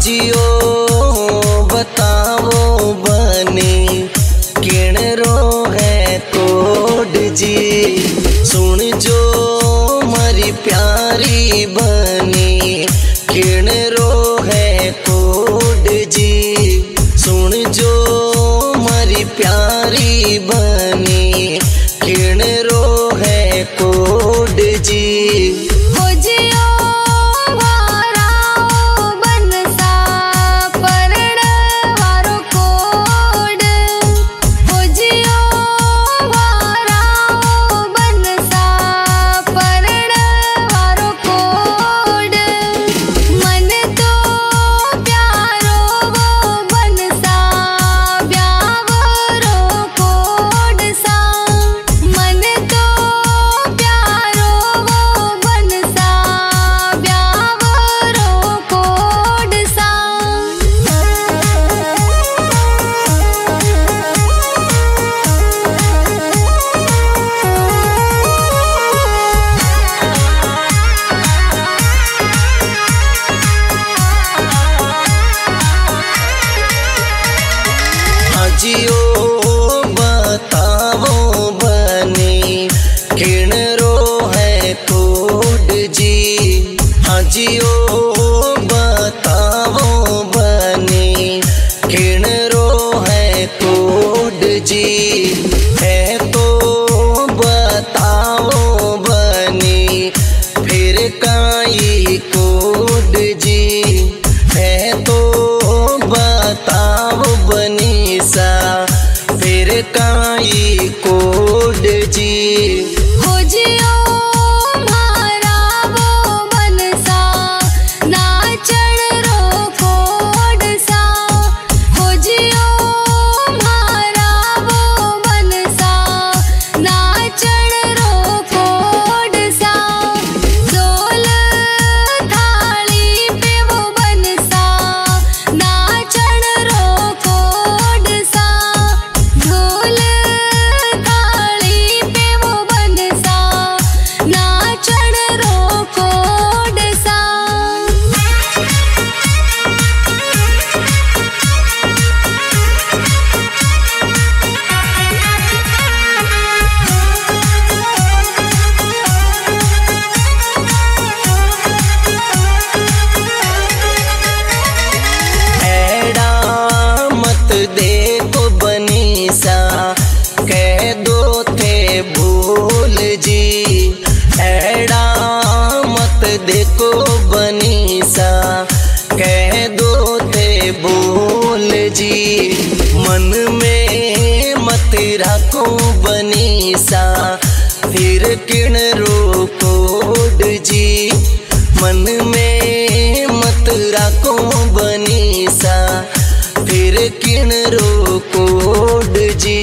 हाजियो बताओ बने किण रो है कोड जी। सुन जो मारी प्यारी बनी किण रो है कोड जी। सुन जो मारी प्यारी बनी किण रो है कोड जी। हाजियो बताओ बनी किण रो है कोड जी। हाजियो बताओ बनी किण रो है कोड जी। है तो बताओ बनी फिर काई कोड जी। है तो बताओ बनी सा फिर काई कोड जी। देखो बनी सा कह दो थे भूल जी। एड़ा मत देखो बनी सा कह दो थे भूल जी। मन में मत रखो बनी सा फिर किण रो कोड जी। मन में मत रखो बनी सा फिर किण रो कोड जी।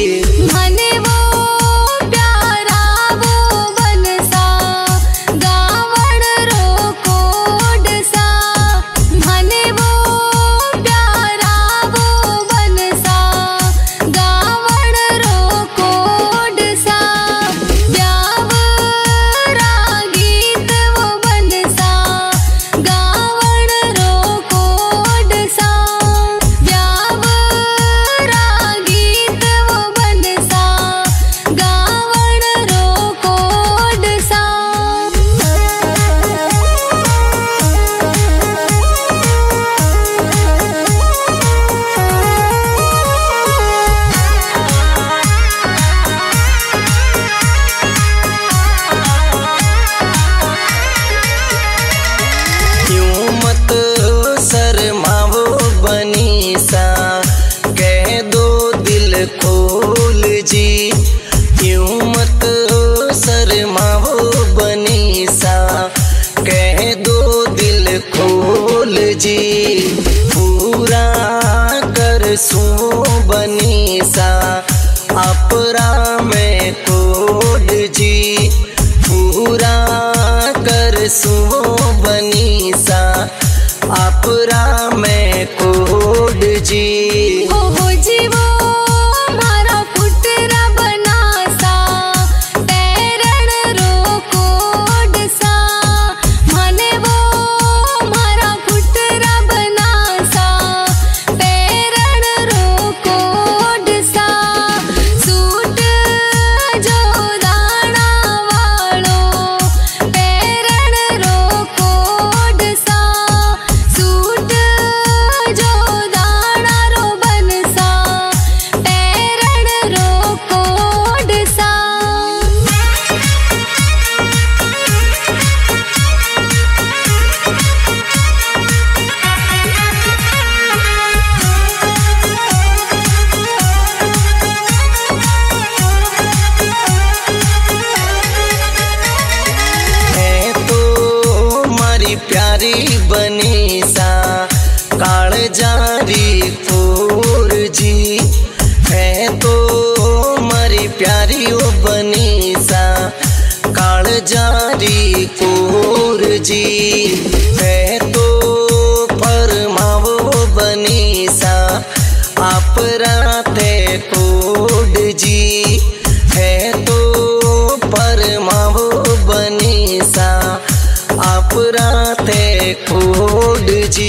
खोल जी यूं मत शर्माओ बनी सा कह दो दिल खोल जी। पूरा कर सो बनी सा अपरा में कोड जी। पूरा कर सो बनी सा अपरा में कोड जी। बना जारी कोर जी है तो मारी प्यारी ओ बनीसा काल जारी कोर जी है तो फरमावो बनीसा आप राते कोड जी है तो फरमावो बनीसा आप राते कोड जी।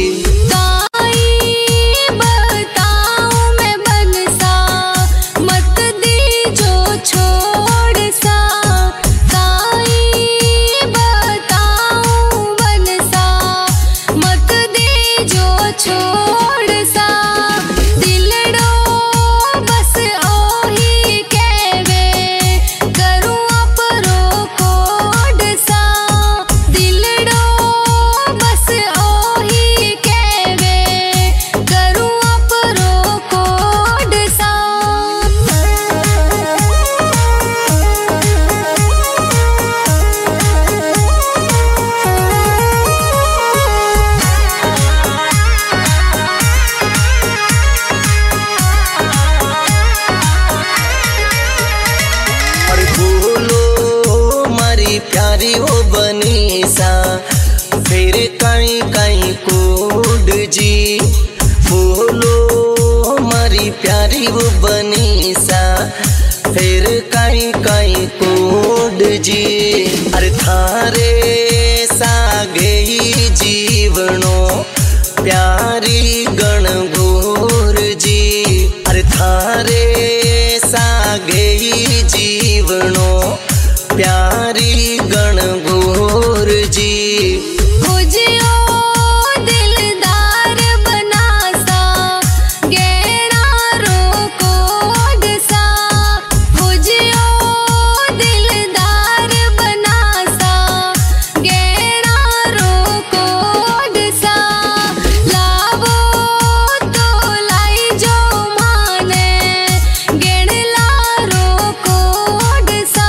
प्यारी हो बनीसा फिर कहीं कहीं कोड जी बोलो हमारी प्यारी हो बनीसा फिर कहीं कहीं कोड जी। अरे थारे सागे जीवनो प्यारी गण घोर जी अरे थारे सागे जीवनो प्यारी गण घोर जी। दिलदार बनासा गहरा रो कोड सा दिलदार बनासा गहरा रो कोड सा लावो तो लाई जो माने गणला रो कोड सा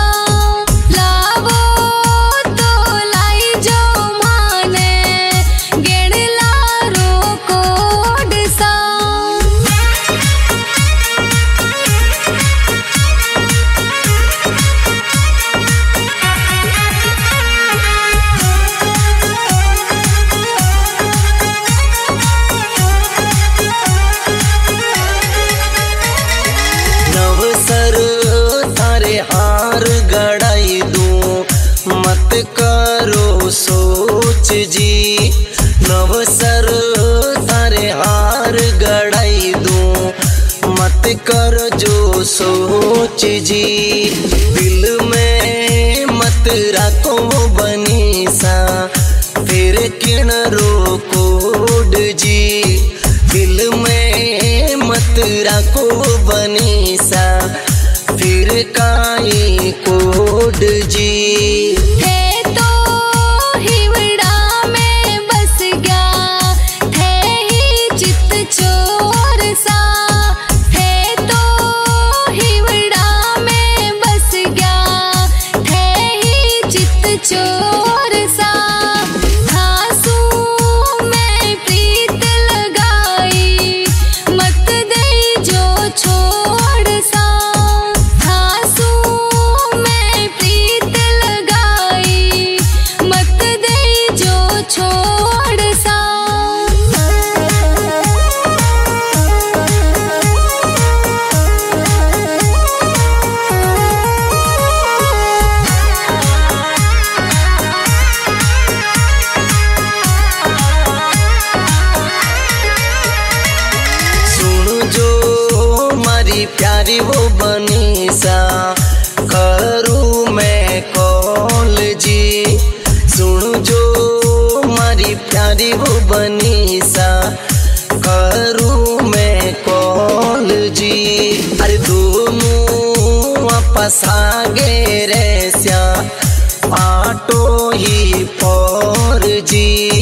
हार गड़ाई दूं मत करो सोच जी नवसर तारे हार गड़ाई दूं मत कर जो सोच जी दिल में मत रखो बनीसा फिर किण रो कोड जी दिल में मत रखो बनीसा फिर काई कोड जी। है तो हिवड़ा में बस गया है ही चित चोर सा है तो हिवड़ा में बस गया है ही चित चोर सा घासू में प्रीत लगाई मत दे जो छोड़ सा छोड़ सा। सुन जो मारी प्यारी वो बनीसा करूँ मैं कॉल जी सुन जो मारी प्यारी वो बनीसा करूँ मैं कॉल जी। अरे दोनों आपस आगे रेस्या आटो ही पौर जी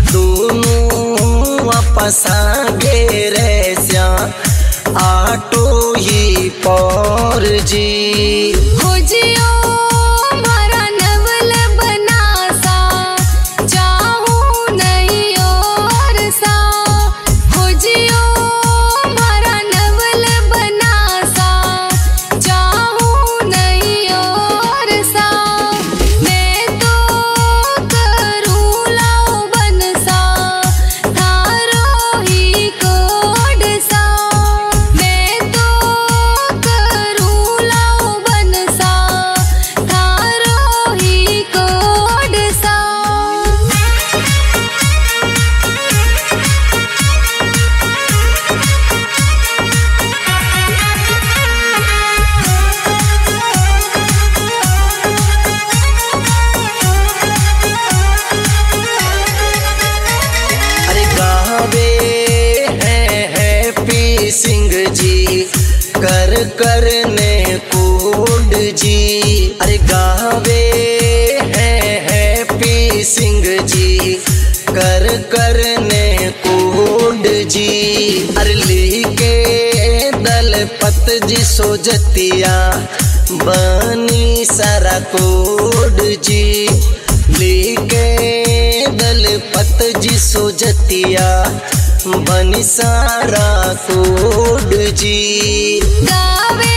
दोनों आपस आगे रेस्या आटो ही पौर जी। करने कोड जी। अरे गावे हैं हैप्पी सिंह जी कर करने कोड जी। अरे लिखे दलपत जी सोजतिया बनी सारा कोड जी। लिखे दलपत जी सोजतिया बनी सारा कोड जी। गावे